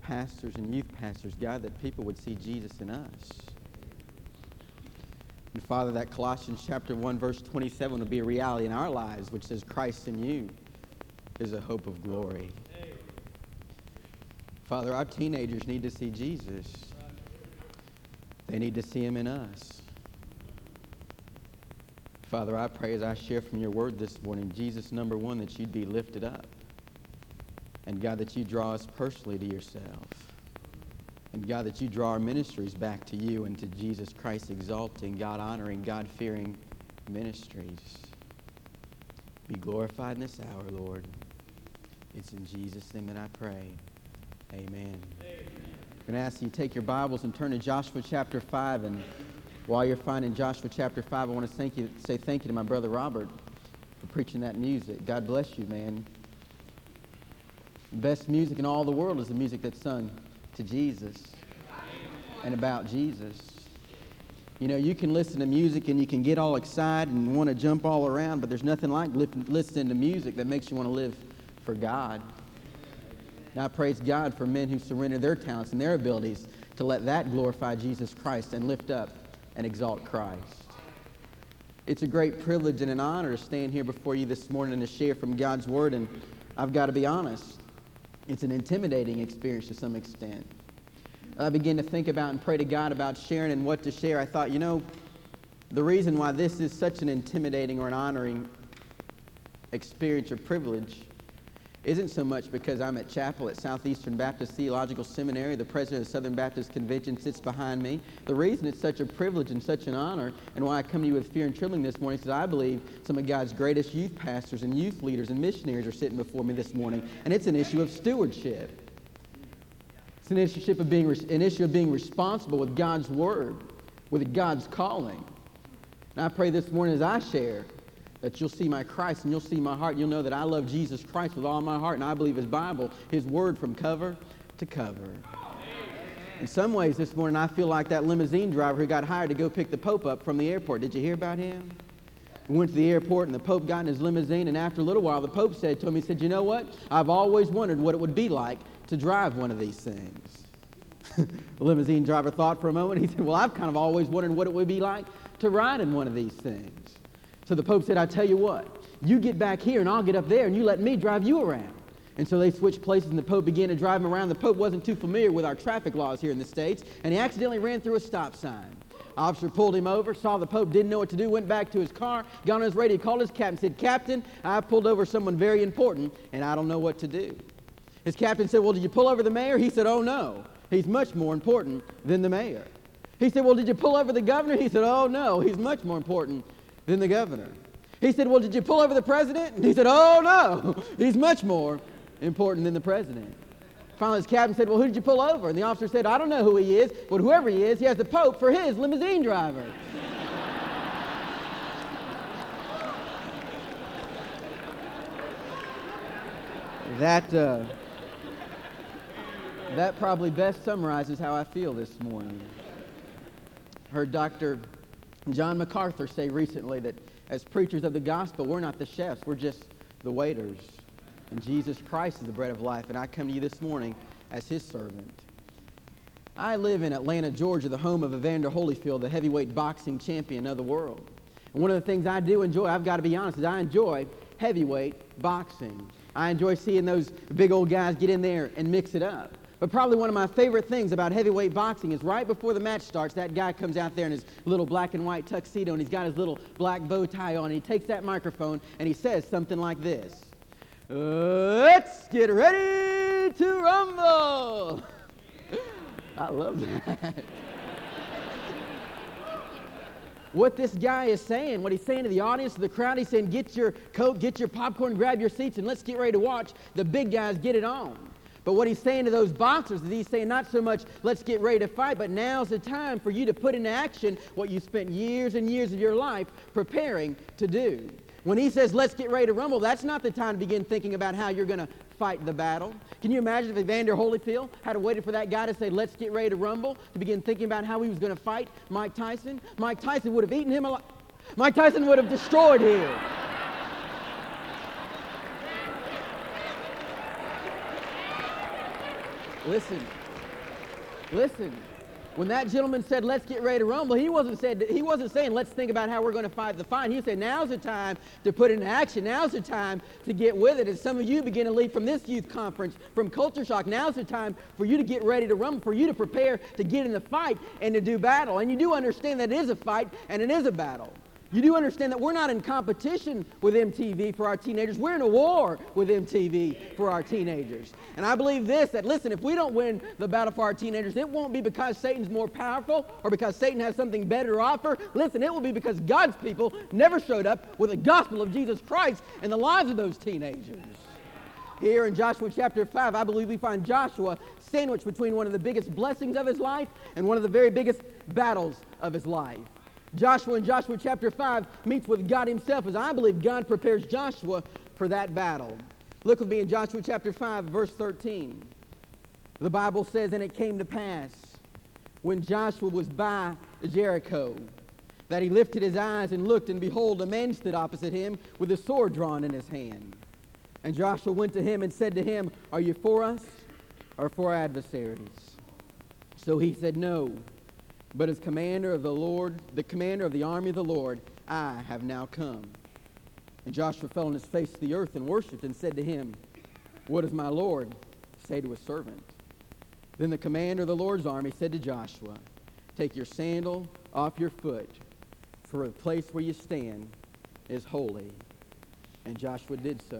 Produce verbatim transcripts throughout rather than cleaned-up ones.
pastors and youth pastors, God, that people would see Jesus in us. And Father, that Colossians chapter one, verse twenty-seven would be a reality in our lives, which says Christ in you is a hope of glory. Father, our teenagers need to see Jesus. They need to see him in us. Father, I pray as I share from your word this morning, Jesus, number one, that you'd be lifted up. And God, that you draw us personally to yourself. And God, that you draw our ministries back to you and to Jesus Christ, exalting, God honoring, God fearing ministries. Be glorified in this hour, Lord. It's in Jesus' name that I pray. Amen. Amen. I'm going to ask you to take your Bibles and turn to Joshua chapter five. And while you're finding Joshua chapter five, I want to thank you, say thank you to my brother Robert for preaching that music. God bless you, man. The best music in all the world is the music that's sung to Jesus and about Jesus. You know, you can listen to music and you can get all excited and want to jump all around, but there's nothing like listening to music that makes you want to live for God. And I praise God for men who surrender their talents and their abilities to let that glorify Jesus Christ and lift up and exalt Christ. It's a great privilege and an honor to stand here before you this morning and to share from God's Word, and I've got to be honest, it's an intimidating experience to some extent. I began to think about and pray to God about sharing and what to share. I thought, you know, the reason why this is such an intimidating or an honoring experience or privilege isn't so much because I'm at chapel at Southeastern Baptist Theological Seminary. The president of the Southern Baptist Convention sits behind me. The reason it's such a privilege and such an honor, and why I come to you with fear and trembling this morning, is that I believe some of God's greatest youth pastors and youth leaders and missionaries are sitting before me this morning, and it's an issue of stewardship. It's an issue of being, an issue of being responsible with God's Word, with God's calling. And I pray this morning as I share that you'll see my Christ and you'll see my heart. You'll know that I love Jesus Christ with all my heart, and I believe His Bible, His Word from cover to cover. In some ways this morning I feel like that limousine driver who got hired to go pick the Pope up from the airport. Did you hear about him? We went to the airport and the Pope got in his limousine, and after a little while the Pope said to him, he said, you know what? I've always wondered what it would be like to drive one of these things. The limousine driver thought for a moment. He said, well, I've kind of always wondered what it would be like to ride in one of these things. So the Pope said, I tell you what, you get back here and I'll get up there and you let me drive you around. And so they switched places and the Pope began to drive him around. The Pope wasn't too familiar with our traffic laws here in the States, and he accidentally ran through a stop sign. Officer pulled him over, saw the Pope, didn't know what to do, went back to his car, got on his radio, called his captain, said, Captain, I pulled over someone very important and I don't know what to do. His captain said, well, did you pull over the mayor? He said, oh no, he's much more important than the mayor. He said, well, did you pull over the governor? He said, oh no, he's much more important than the governor. He said, well, did you pull over the president? And he said, oh no, he's much more important than the president. Finally, his captain said, well, who did you pull over? And the officer said, I don't know who he is, but whoever he is, he has the Pope for his limousine driver. that, uh, that probably best summarizes how I feel this morning. Heard Doctor John MacArthur say recently that as preachers of the gospel, we're not the chefs, we're just the waiters. And Jesus Christ is the bread of life, and I come to you this morning as His servant. I live in Atlanta, Georgia, the home of Evander Holyfield, the heavyweight boxing champion of the world. And one of the things I do enjoy, I've got to be honest, is I enjoy heavyweight boxing. I enjoy seeing those big old guys get in there and mix it up. But probably one of my favorite things about heavyweight boxing is right before the match starts, that guy comes out there in his little black and white tuxedo, and he's got his little black bow tie on, and he takes that microphone, and he says something like this. Let's get ready to rumble. I love that. What this guy is saying, what he's saying to the audience, to the crowd, he's saying, get your Coke, get your popcorn, grab your seats, and let's get ready to watch the big guys get it on. But what he's saying to those boxers is he's saying not so much, let's get ready to fight, but now's the time for you to put into action what you spent years and years of your life preparing to do. When he says, let's get ready to rumble, that's not the time to begin thinking about how you're going to fight the battle. Can you imagine if Evander Holyfield had waited for that guy to say, let's get ready to rumble, to begin thinking about how he was going to fight Mike Tyson? Mike Tyson would have eaten him alive. Mike Tyson would have destroyed him. Listen, listen. When that gentleman said, let's get ready to rumble, he wasn't, said, he wasn't saying, let's think about how we're going to fight the fight. He said, now's the time to put it in action. Now's the time to get with it. As some of you begin to leave from this youth conference, from Culture Shock, now's the time for you to get ready to rumble, for you to prepare to get in the fight and to do battle. And you do understand that it is a fight and it is a battle. You do understand that we're not in competition with M T V for our teenagers. We're in a war with M T V for our teenagers. And I believe this, that listen, if we don't win the battle for our teenagers, it won't be because Satan's more powerful or because Satan has something better to offer. Listen, it will be because God's people never showed up with the gospel of Jesus Christ in the lives of those teenagers. Here in Joshua chapter five, I believe we find Joshua sandwiched between one of the biggest blessings of his life and one of the very biggest battles of his life. Joshua in Joshua chapter five meets with God himself as I believe God prepares Joshua for that battle. Look with me in Joshua chapter five, verse thirteen. The Bible says, and it came to pass when Joshua was by Jericho that he lifted his eyes and looked, and behold, a man stood opposite him with a sword drawn in his hand. And Joshua went to him and said to him, are you for us or for our adversaries? So he said, no. But as commander of the Lord, the commander of the army of the Lord, I have now come. And Joshua fell on his face to the earth and worshipped and said to him, what does my Lord say to his servant? Then the commander of the Lord's army said to Joshua, take your sandal off your foot, for the place where you stand is holy. And Joshua did so.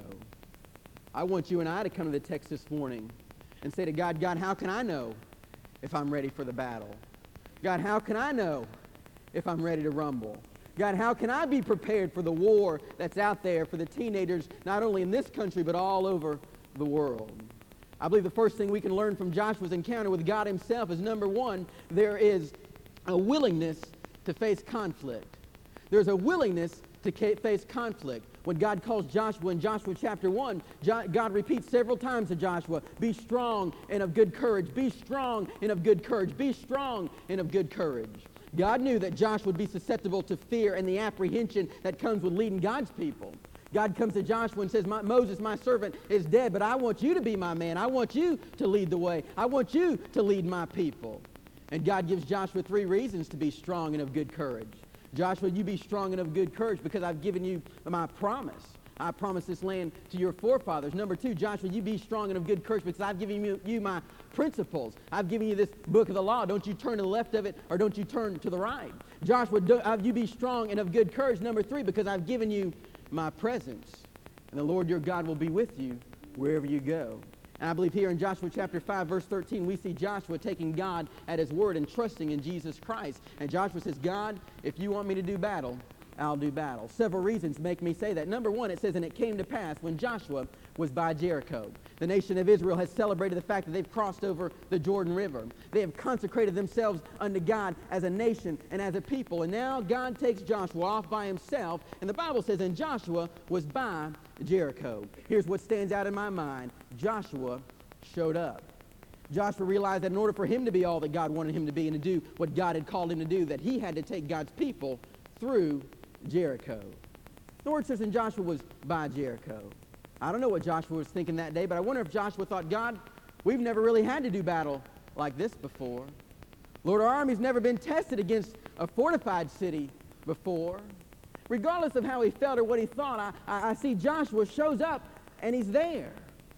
I want you and I to come to the text this morning and say to God, God, how can I know if I'm ready for the battle? God, how can I know if I'm ready to rumble? God, how can I be prepared for the war that's out there for the teenagers, not only in this country, but all over the world? I believe the first thing we can learn from Joshua's encounter with God himself is, number one, there is a willingness to face conflict. There's a willingness to face conflict. When God calls Joshua in Joshua chapter one, God repeats several times to Joshua, be strong and of good courage. Be strong and of good courage. Be strong and of good courage. God knew that Joshua would be susceptible to fear and the apprehension that comes with leading God's people. God comes to Joshua and says, Moses, my servant, is dead, but I want you to be my man. I want you to lead the way. I want you to lead my people. And God gives Joshua three reasons to be strong and of good courage. Joshua, you be strong and of good courage because I've given you my promise. I promised this land to your forefathers. Number two, Joshua, you be strong and of good courage because I've given you, you my principles. I've given you this book of the law. Don't you turn to the left of it or don't you turn to the right. Joshua, do, uh, you be strong and of good courage. Number three, because I've given you my presence. And the Lord your God will be with you wherever you go. And I believe here in Joshua chapter five, verse thirteen, we see Joshua taking God at his word and trusting in Jesus Christ. And Joshua says, God, if you want me to do battle, I'll do battle. Several reasons make me say that. Number one, it says, and it came to pass when Joshua was by Jericho. The nation of Israel has celebrated the fact that they've crossed over the Jordan River. They have consecrated themselves unto God as a nation and as a people. And now God takes Joshua off by himself. And the Bible says, and Joshua was by Jericho. Here's what stands out in my mind. Joshua showed up. Joshua realized that in order for him to be all that God wanted him to be and to do what God had called him to do, that he had to take God's people through Jericho. The word says, and Joshua was by Jericho. I don't know what Joshua was thinking that day, but I wonder if Joshua thought, God, we've never really had to do battle like this before. Lord, our army's never been tested against a fortified city before. Regardless of how he felt or what he thought, I, I, I see Joshua shows up and he's there.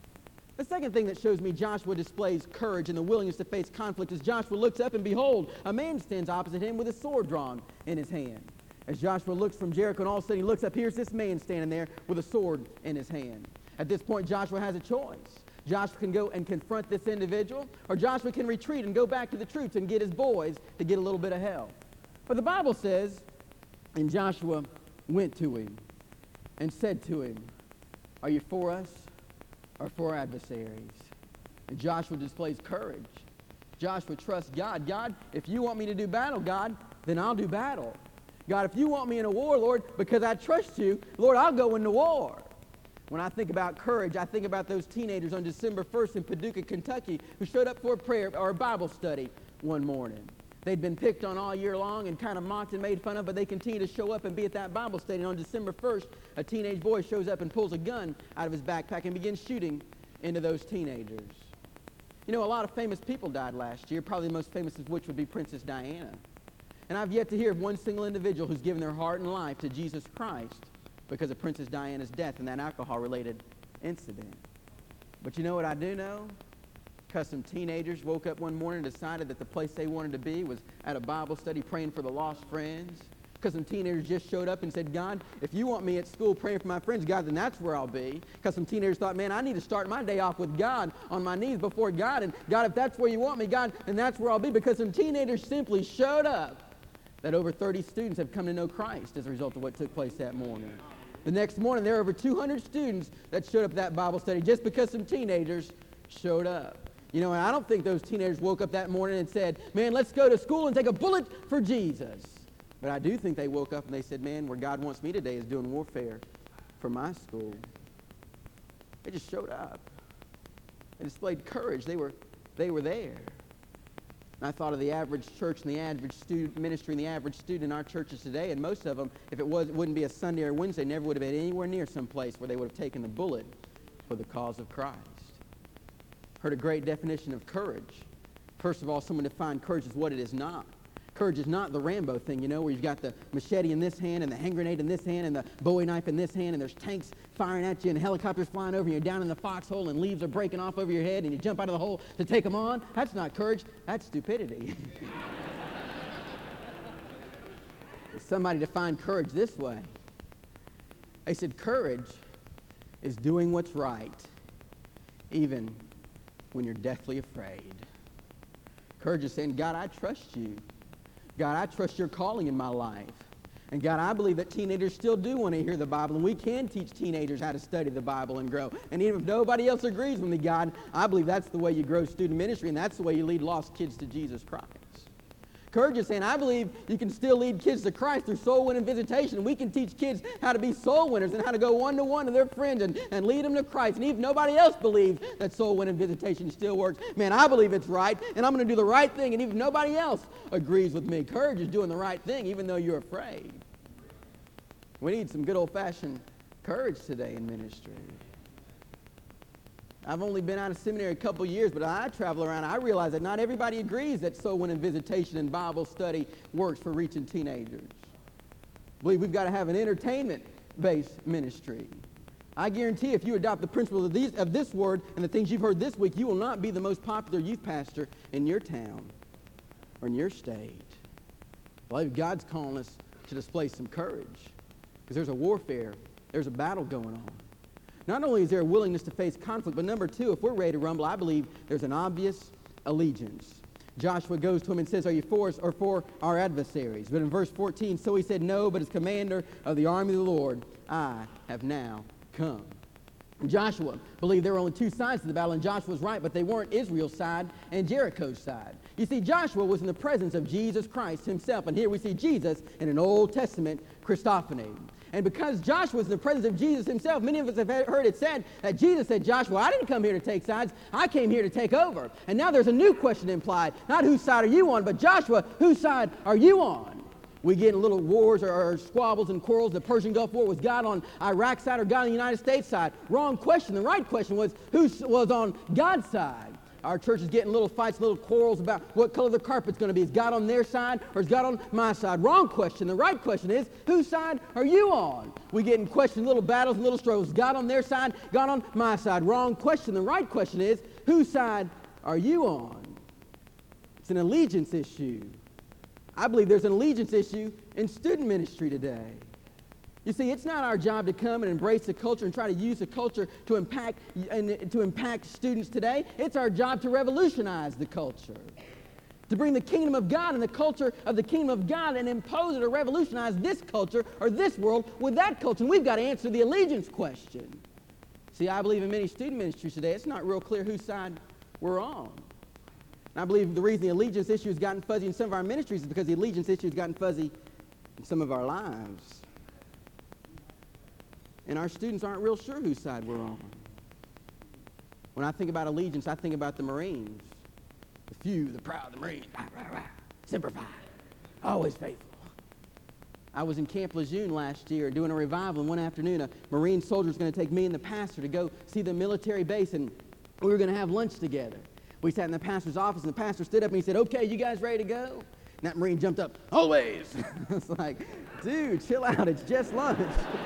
The second thing that shows me Joshua displays courage and the willingness to face conflict is Joshua looks up and behold, a man stands opposite him with a sword drawn in his hand. As Joshua looks from Jericho and all of a sudden he looks up, here's this man standing there with a sword in his hand. At this point, Joshua has a choice. Joshua can go and confront this individual, or Joshua can retreat and go back to the troops and get his boys to get a little bit of help. But the Bible says, and Joshua went to him and said to him, are you for us or for our adversaries? And Joshua displays courage. Joshua trusts God. God, if you want me to do battle, God, then I'll do battle. God, if you want me in a war, Lord, because I trust you, Lord, I'll go into war. When I think about courage, I think about those teenagers on December first in Paducah, Kentucky, who showed up for a prayer or a Bible study one morning. They'd been picked on all year long and kind of mocked and made fun of, but they continue to show up and be at that Bible study. And on December first, a teenage boy shows up and pulls a gun out of his backpack and begins shooting into those teenagers. You know, a lot of famous people died last year, probably the most famous of which would be Princess Diana. And I've yet to hear of one single individual who's given their heart and life to Jesus Christ because of Princess Diana's death and that alcohol-related incident. But you know what I do know? Because some teenagers woke up one morning and decided that the place they wanted to be was at a Bible study praying for the lost friends. Because some teenagers just showed up and said, God, if you want me at school praying for my friends, God, then that's where I'll be. Because some teenagers thought, man, I need to start my day off with God on my knees before God. And God, if that's where you want me, God, then that's where I'll be. Because some teenagers simply showed up. That over thirty students have come to know Christ as a result of what took place that morning. The next morning, there were over two hundred students that showed up at that Bible study just because some teenagers showed up. You know, and I don't think those teenagers woke up that morning and said, man, let's go to school and take a bullet for Jesus. But I do think they woke up and they said, man, where God wants me today is doing warfare for my school. They just showed up. They displayed courage. They were, they were there. And I thought of the average church and the average student ministry and the average student in our churches today, and most of them, if it was, it wouldn't be a Sunday or Wednesday, never would have been anywhere near some place where they would have taken the bullet for the cause of Christ. Heard a great definition of courage. First of all, someone defined courage as what it is not. Courage is not the Rambo thing, you know, where you've got the machete in this hand and the hand grenade in this hand and the Bowie knife in this hand and there's tanks firing at you and helicopters flying over and you're down in the foxhole and leaves are breaking off over your head and you jump out of the hole to take them on. That's not courage. That's stupidity. Somebody defined courage this way. They said courage is doing what's right, even when you're deathly afraid. Courage is saying, God, I trust you. God, I trust your calling in my life. And God, I believe that teenagers still do want to hear the Bible, and we can teach teenagers how to study the Bible and grow. And even if nobody else agrees with me, God, I believe that's the way you grow student ministry, and that's the way you lead lost kids to Jesus Christ. Courage is saying, I believe you can still lead kids to Christ through soul winning visitation. We can teach kids how to be soul winners and how to go one-to-one to their friends and, and lead them to Christ. And even if nobody else believes that soul winning visitation still works, man, I believe it's right, and I'm going to do the right thing. And even if nobody else agrees with me, courage is doing the right thing, even though you're afraid. We need some good old-fashioned courage today in ministry. I've only been out of seminary a couple years, but I travel around. I realize that not everybody agrees that soul winning visitation and Bible study works for reaching teenagers. I believe we've got to have an entertainment-based ministry. I guarantee if you adopt the principles of, these, of this word and the things you've heard this week, you will not be the most popular youth pastor in your town or in your state. I believe God's calling us to display some courage because there's a warfare, there's a battle going on. Not only is there a willingness to face conflict, but number two, if we're ready to rumble, I believe there's an obvious allegiance. Joshua goes to him and says, are you for us or for our adversaries? But in verse fourteen, so he said, no, but as commander of the army of the Lord, I have now come. And Joshua believed there were only two sides to the battle, and Joshua was right, but they weren't Israel's side and Jericho's side. You see, Joshua was in the presence of Jesus Christ himself, and here we see Jesus in an Old Testament Christophany. And because Joshua was in the presence of Jesus himself, many of us have heard it said that Jesus said, Joshua, I didn't come here to take sides. I came here to take over. And now there's a new question implied. Not whose side are you on, but Joshua, whose side are you on? We get in little wars or, or squabbles and quarrels. The Persian Gulf War, was God on Iraq's side or God on the United States side? Wrong question. The right question was, who was on God's side? Our church is getting little fights, little quarrels about what color the carpet's going to be. Is God on their side or is God on my side? Wrong question. The right question is, whose side are you on? We get in questions, little battles, little struggles. Is God on their side? God on my side? Wrong question. The right question is, whose side are you on? It's an allegiance issue. I believe there's an allegiance issue in student ministry today. You see, it's not our job to come and embrace the culture and try to use the culture to impact and to impact students today. It's our job to revolutionize the culture, to bring the kingdom of God and the culture of the kingdom of God and impose it or revolutionize this culture or this world with that culture. And we've got to answer the allegiance question. See, I believe in many student ministries today, it's not real clear whose side we're on. And I believe the reason the allegiance issue has gotten fuzzy in some of our ministries is because the allegiance issue has gotten fuzzy in some of our lives. And our students aren't real sure whose side we're on. When I think about allegiance, I think about the Marines. The few, the proud, the Marines. Rah, rah, rah. Semper Fi. Always faithful. I was in Camp Lejeune last year doing a revival, and one afternoon a Marine soldier was going to take me and the pastor to go see the military base, and we were going to have lunch together. We sat in the pastor's office, and the pastor stood up and he said, okay, you guys ready to go? And that Marine jumped up, always. It's like, dude, chill out, it's just lunch.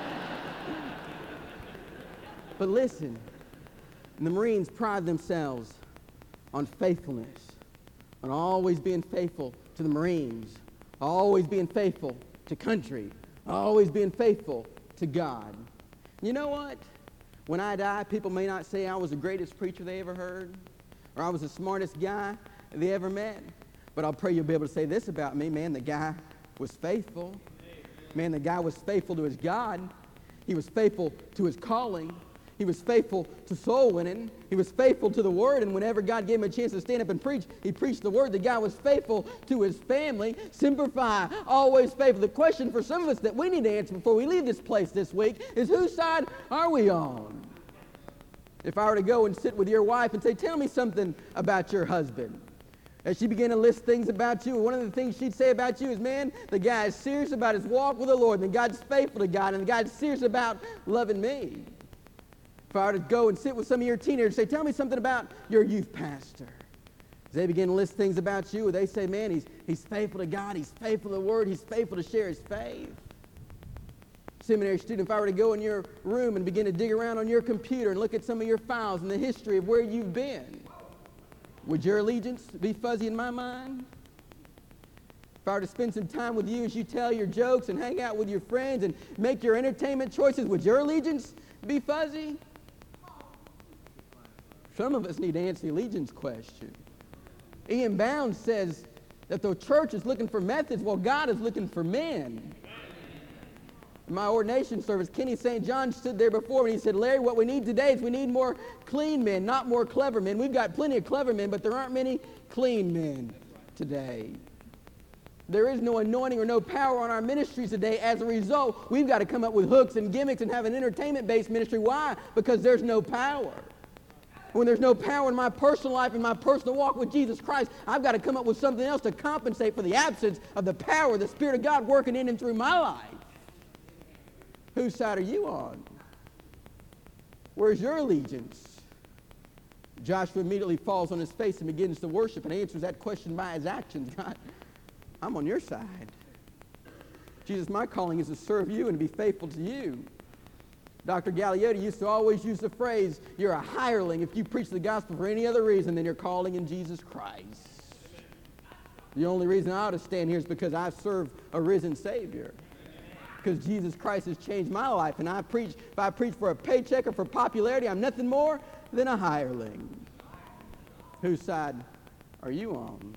But listen, the Marines pride themselves on faithfulness, on always being faithful to the Marines, always being faithful to country, always being faithful to God. You know what? When I die, people may not say I was the greatest preacher they ever heard, or I was the smartest guy they ever met, but I'll pray you'll be able to say this about me, man, the guy was faithful. Man, the guy was faithful to his God. He was faithful to his calling. He was faithful to soul winning. He was faithful to the Word, and whenever God gave him a chance to stand up and preach, he preached the Word. The guy was faithful to his family. Semper Fi, always faithful. The question for some of us that we need to answer before we leave this place this week is, whose side are we on? If I were to go and sit with your wife and say, tell me something about your husband, as she began to list things about you, one of the things she'd say about you is, man, the guy is serious about his walk with the Lord, and the God's faithful to God, and the God's serious about loving me. If I were to go and sit with some of your teenagers and say, tell me something about your youth pastor, as they begin to list things about you, they say, man, he's, he's faithful to God, he's faithful to the Word, he's faithful to share his faith. Seminary student, if I were to go in your room and begin to dig around on your computer and look at some of your files and the history of where you've been, would your allegiance be fuzzy in my mind? If I were to spend some time with you as you tell your jokes and hang out with your friends and make your entertainment choices, would your allegiance be fuzzy? Some of us need to answer the allegiance question. Ian Bounds says that the church is looking for methods while God is looking for men. In my ordination service, Kenny Saint John stood there before me and he said, Larry, what we need today is we need more clean men, not more clever men. We've got plenty of clever men, but there aren't many clean men today. There is no anointing or no power on our ministries today. As a result, we've got to come up with hooks and gimmicks and have an entertainment-based ministry. Why? Because there's no power. When there's no power in my personal life and my personal walk with Jesus Christ, I've got to come up with something else to compensate for the absence of the power of the Spirit of God working in and through my life. Whose side are you on? Where's your allegiance? Joshua immediately falls on his face and begins to worship and answers that question by his actions. God, I'm on your side. Jesus, my calling is to serve you and to be faithful to you. Doctor Galeotti used to always use the phrase, you're a hireling if you preach the gospel for any other reason than your calling in Jesus Christ. The only reason I ought to stand here is because I serve a risen Savior. Because Jesus Christ has changed my life, and I preach, if I preach for a paycheck or for popularity, I'm nothing more than a hireling. Whose side are you on?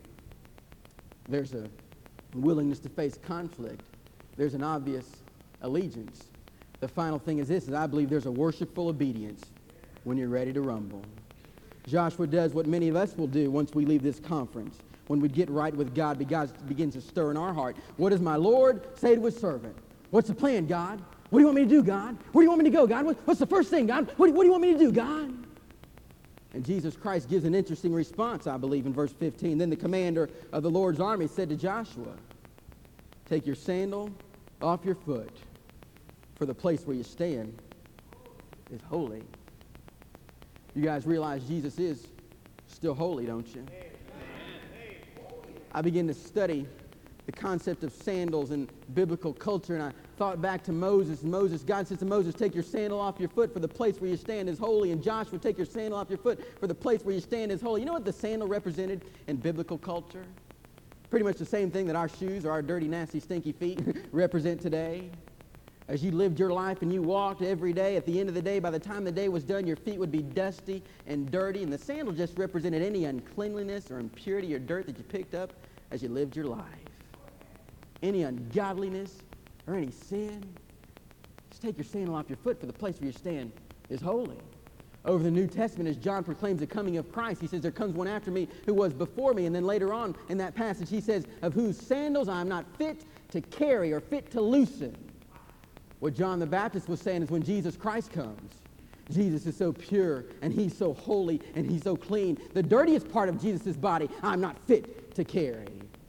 There's a willingness to face conflict. There's an obvious allegiance. The final thing is this, is I believe there's a worshipful obedience when you're ready to rumble. Joshua does what many of us will do once we leave this conference. When we get right with God, God begins to stir in our heart. What does my Lord say to his servant? What's the plan, God? What do you want me to do, God? Where do you want me to go, God? What, what's the first thing, God? What do, what do you want me to do, God? And Jesus Christ gives an interesting response, I believe, in verse fifteen. Then the commander of the Lord's army said to Joshua, take your sandal off your foot, for the place where you stand is holy. You guys realize Jesus is still holy, don't you? I began to study the concept of sandals in biblical culture, and I thought back to Moses. Moses, God says to Moses, take your sandal off your foot, for the place where you stand is holy. And Joshua, take your sandal off your foot, for the place where you stand is holy. You know what the sandal represented in biblical culture? Pretty much the same thing that our shoes or our dirty, nasty, stinky feet represent today. As you lived your life and you walked every day, at the end of the day, by the time the day was done, your feet would be dusty and dirty. And the sandal just represented any uncleanliness or impurity or dirt that you picked up as you lived your life. Any ungodliness or any sin, just take your sandal off your foot, for the place where you stand is holy. Over the New Testament, as John proclaims the coming of Christ, he says, there comes one after me who was before me. And then later on in that passage, he says, of whose sandals I am not fit to carry or fit to loosen. What John the Baptist was saying is when Jesus Christ comes, Jesus is so pure and he's so holy and he's so clean. The dirtiest part of Jesus' body, I'm not fit to carry.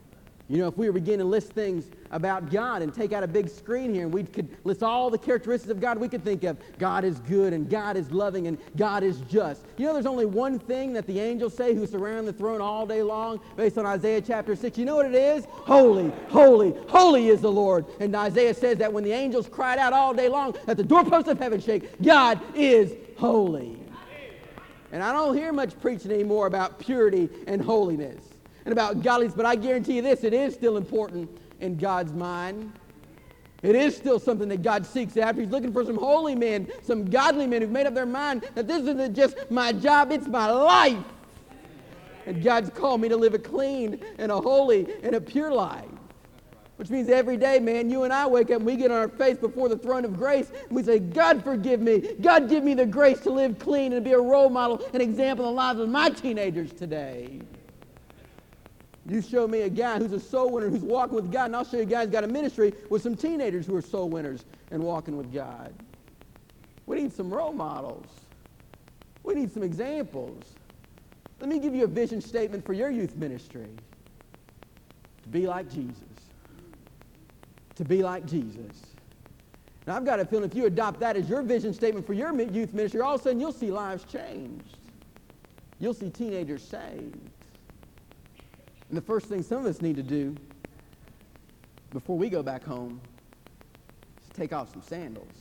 You know, if we were beginning to list things about God and take out a big screen here and we could list all the characteristics of God, we could think of God is good and God is loving and God is just. You know, there's only one thing that the angels say who surround the throne all day long based on Isaiah chapter six. You know what it is? Holy, holy, holy is the Lord. And Isaiah says that when the angels cried out all day long that the doorposts of heaven shake, God is holy. And I don't hear much preaching anymore about purity and holiness and about godliness, but I guarantee you this, it is still important in God's mind. It is still something that God seeks after. He's looking for some holy men, some godly men who've made up their mind that this isn't just my job, it's my life. And God's called me to live a clean and a holy and a pure life. Which means every day, man, you and I wake up and we get on our face before the throne of grace and we say, God forgive me. God give me the grace to live clean and be a role model, an example in the lives of my teenagers today. You show me a guy who's a soul winner, who's walking with God, and I'll show you a guy who's got a ministry with some teenagers who are soul winners and walking with God. We need some role models. We need some examples. Let me give you a vision statement for your youth ministry. To be like Jesus. To be like Jesus. Now, I've got a feeling if you adopt that as your vision statement for your youth ministry, all of a sudden you'll see lives changed. You'll see teenagers saved. And the first thing some of us need to do before we go back home is take off some sandals.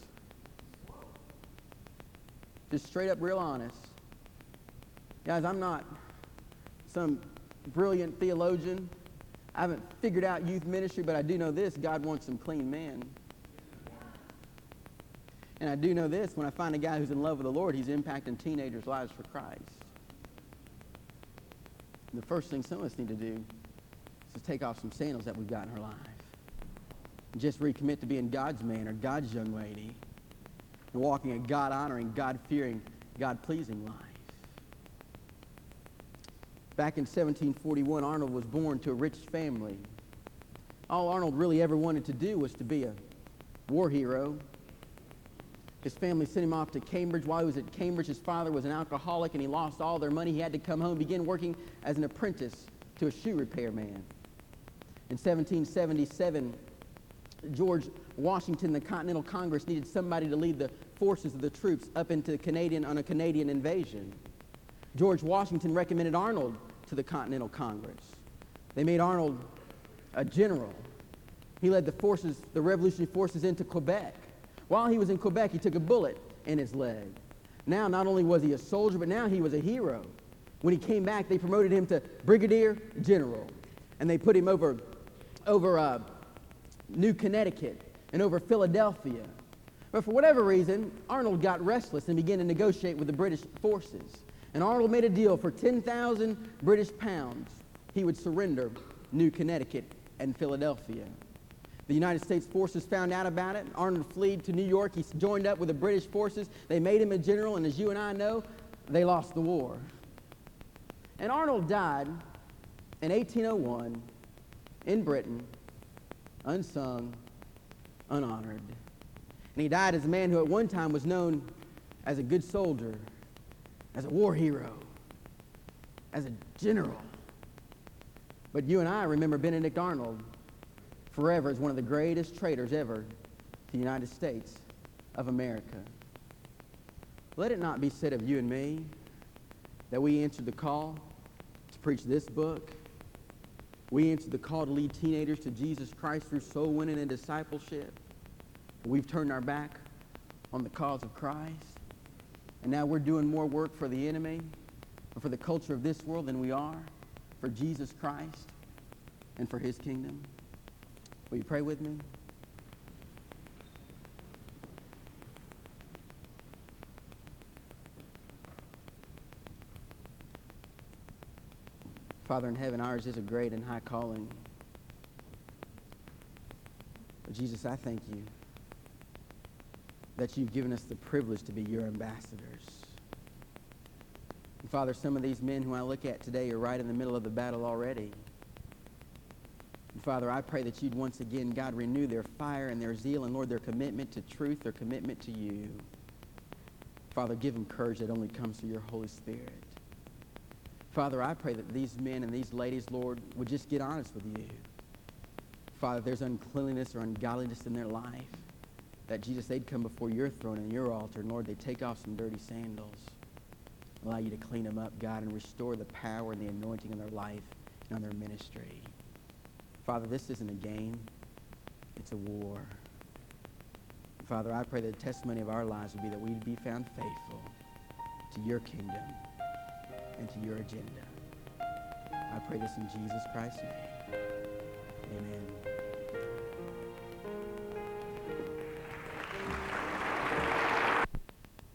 Just straight up real honest. Guys, I'm not some brilliant theologian. I haven't figured out youth ministry, but I do know this, God wants some clean men. And I do know this, when I find a guy who's in love with the Lord, he's impacting teenagers' lives for Christ. And the first thing some of us need to do is to take off some sandals that we've got in our life. And just recommit to being God's man or God's young lady and walking a God-honoring, God-fearing, God-pleasing life. Back in seventeen forty-one, Arnold was born to a rich family. All Arnold really ever wanted to do was to be a war hero. His family sent him off to Cambridge. While he was at Cambridge, his father was an alcoholic and he lost all their money. He had to come home and begin working as an apprentice to a shoe repairman. In seventeen seventy-seven, George Washington, the Continental Congress, needed somebody to lead the forces of the troops up into the Canadian on a Canadian invasion. George Washington recommended Arnold to the Continental Congress. They made Arnold a general. He led the forces, the revolutionary forces, into Quebec. While he was in Quebec, he took a bullet in his leg. Now, not only was he a soldier, but now he was a hero. When he came back, they promoted him to brigadier general. And they put him over, over uh, New Connecticut and over Philadelphia. But for whatever reason, Arnold got restless and began to negotiate with the British forces. And Arnold made a deal for ten thousand British pounds. He would surrender New Connecticut and Philadelphia. The United States forces found out about it. Arnold fled to New York. He joined up with the British forces. They made him a general, and as you and I know, they lost the war. And Arnold died in eighteen oh one in Britain, unsung, unhonored. And he died as a man who at one time was known as a good soldier, as a war hero, as a general. But you and I remember Benedict Arnold forever as one of the greatest traitors ever to the United States of America. Let it not be said of you and me that we answered the call to preach this book. We answered the call to lead teenagers to Jesus Christ through soul winning and discipleship. We've turned our back on the cause of Christ. And now we're doing more work for the enemy or for the culture of this world than we are for Jesus Christ and for his kingdom. Will you pray with me? Father in heaven, ours is a great and high calling. But Jesus, I thank you that you've given us the privilege to be your ambassadors. And Father, some of these men who I look at today are right in the middle of the battle already. And Father, I pray that you'd once again, God, renew their fire and their zeal, and Lord, their commitment to truth, their commitment to you. Father, give them courage that only comes through your Holy Spirit. Father, I pray that these men and these ladies, Lord, would just get honest with you. Father, if there's uncleanliness or ungodliness in their life, that Jesus, they'd come before your throne and your altar, and Lord, they'd take off some dirty sandals, allow you to clean them up, God, and restore the power and the anointing in their life and on their ministry. Father, this isn't a game. It's a war. Father, I pray that the testimony of our lives would be that we'd be found faithful to your kingdom and to your agenda. I pray this in Jesus Christ's name. Amen.